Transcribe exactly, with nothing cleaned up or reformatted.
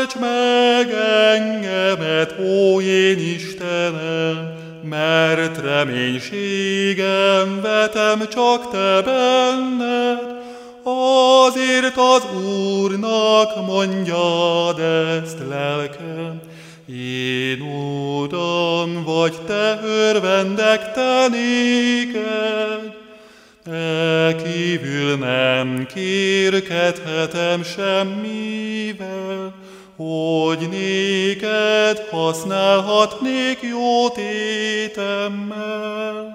Tarts meg engemet, ó én Istenem, mert reménységem vetem csak Te benned. Azért az Úrnak mondjad ezt, lelkem, én Uram, vagy Te örvendek Te néked. E kívül nem kérkedhetem semmivel, hogy néked használhatnék jó tétemmel.